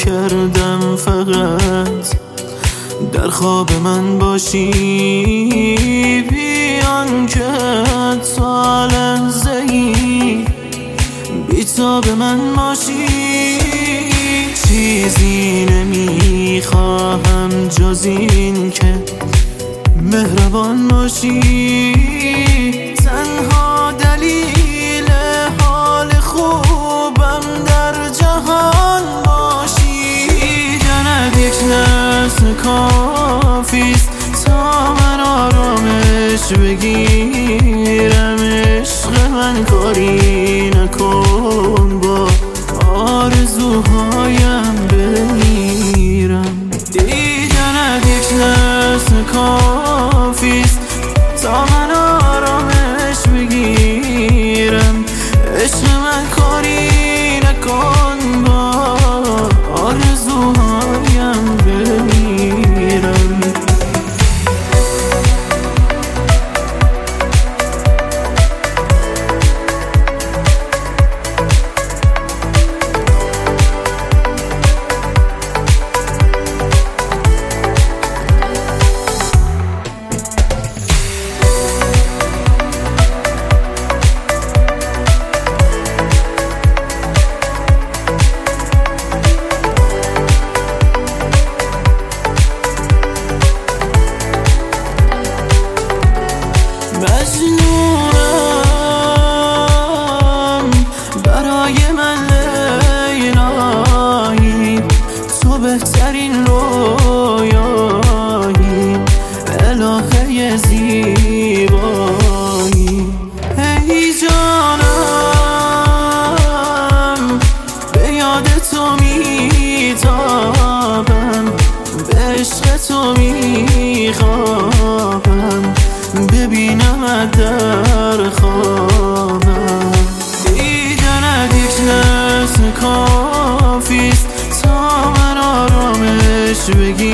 کردم فقط در خواب من باشی، بیان که تا لحظه‌ای بی تو به من باشی. چیزی نمیخواهم جز این که مهربان باشی، تنها دلیل حال خوبم در جهان باشی. دیدنت یک لحظه کافیست تا من آرامش بگیرم. عشق من کاری نکن با آرزوهایم بمیرم. دیدنت یک لحظه کافیست تا من آرامش بگیرم. عشق من کاری نکن با آرزوهایم بمیرم. مجنونم برای من لیلایی، تو بهترین رویایی، الهه زیبایی. ای جانم به یاد تو میتابم، به عشق تو میخوابم، ببینمت در خوابم. دیدنت یک لحظه کافیست تا من آرامش بگیرم.